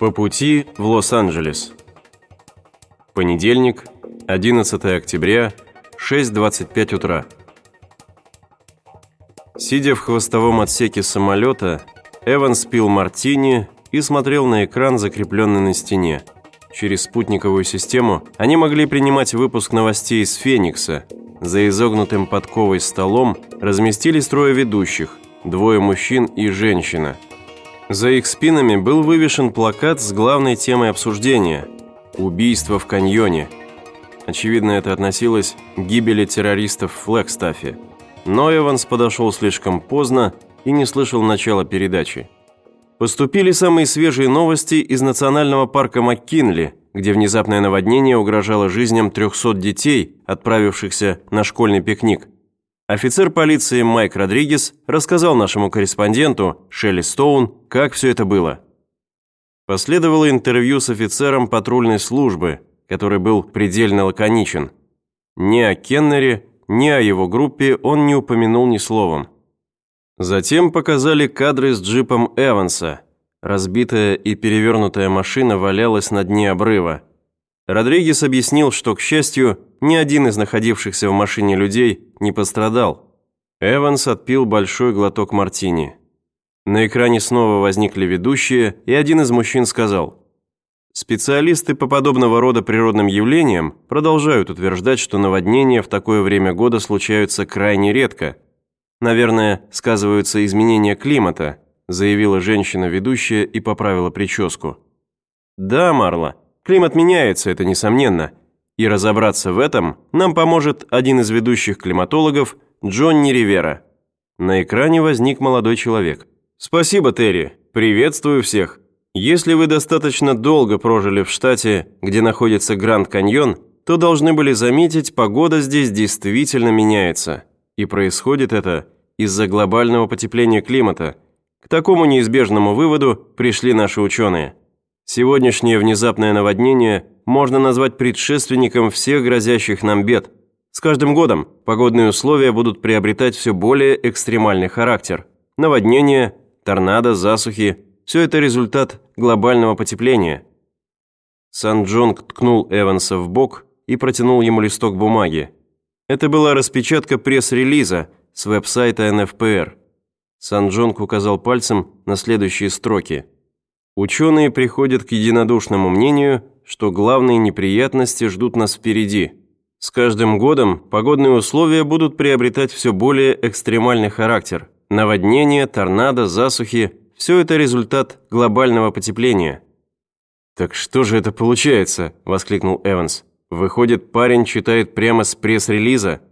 По пути в Лос-Анджелес. Понедельник, 11 октября, 6:25 утра. Сидя в хвостовом отсеке самолета, Эванс пил мартини и смотрел на экран, закрепленный на стене. Через спутниковую систему они могли принимать выпуск новостей из Феникса. За изогнутым подковой столом разместились трое ведущих, двое мужчин и женщина. За их спинами был вывешен плакат с главной темой обсуждения – убийство в каньоне. Очевидно, это относилось к гибели террористов в Флэгстафе. Но Эванс подошел слишком поздно и не слышал начала передачи. Поступили самые свежие новости из национального парка МакКинли, где внезапное наводнение угрожало жизням 300 детей, отправившихся на школьный пикник. Офицер полиции Майк Родригес рассказал нашему корреспонденту Шелли Стоун, как все это было. Последовало интервью с офицером патрульной службы, который был предельно лаконичен. Ни о Кеннере, ни о его группе он не упомянул ни словом. Затем показали кадры с джипом Эванса. Разбитая и перевернутая машина валялась на дне обрыва. Родригес объяснил, что, к счастью, ни один из находившихся в машине людей не пострадал. Эванс отпил большой глоток мартини. На экране снова возникли ведущие, и один из мужчин сказал: «Специалисты по подобного рода природным явлениям продолжают утверждать, что наводнения в такое время года случаются крайне редко. Наверное, сказываются изменения климата», заявила женщина-ведущая и поправила прическу. «Да, Марла, климат меняется, это несомненно. И разобраться в этом нам поможет один из ведущих климатологов, Джонни Ривера». На экране возник молодой человек. «Спасибо, Терри. Приветствую всех. Если вы достаточно долго прожили в штате, где находится Гранд-Каньон, то должны были заметить, погода здесь действительно меняется. И происходит это из-за глобального потепления климата. К такому неизбежному выводу пришли наши ученые. Сегодняшнее внезапное наводнение можно назвать предшественником всех грозящих нам бед. С каждым годом погодные условия будут приобретать все более экстремальный характер. Наводнения, торнадо, засухи – все это результат глобального потепления». Сан-Джонг ткнул Эванса в бок и протянул ему листок бумаги. Это была распечатка пресс-релиза с веб-сайта НФПР. Сан-Джонг указал пальцем на следующие строки. «Ученые приходят к единодушному мнению, что главные неприятности ждут нас впереди. С каждым годом погодные условия будут приобретать все более экстремальный характер. Наводнения, торнадо, засухи – все это результат глобального потепления». «Так что же это получается?» – воскликнул Эванс. «Выходит, парень читает прямо с пресс-релиза?»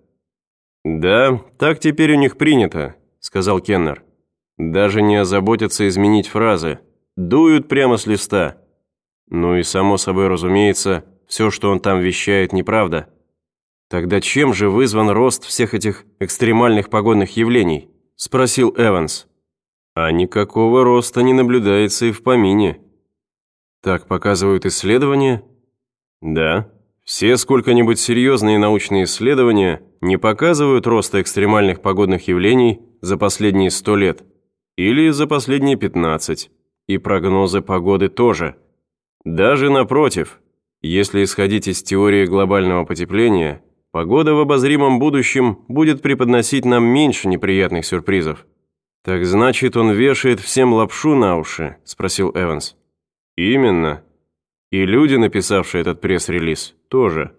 «Да, так теперь у них принято», – сказал Кеннер. «Даже не озаботятся изменить фразы. Дуют прямо с листа. Ну и само собой разумеется, все, что он там вещает, неправда. Тогда чем же вызван рост всех этих экстремальных погодных явлений?» – спросил Эванс. «А никакого роста не наблюдается и в помине». «Так показывают исследования?» «Да. Все сколько-нибудь серьезные научные исследования не показывают роста экстремальных погодных явлений за последние 100 лет. Или за последние 15. И прогнозы погоды тоже. Даже напротив, если исходить из теории глобального потепления, погода в обозримом будущем будет преподносить нам меньше неприятных сюрпризов». «Так значит, он вешает всем лапшу на уши?» – спросил Эванс. «Именно. И люди, написавшие этот пресс-релиз, тоже».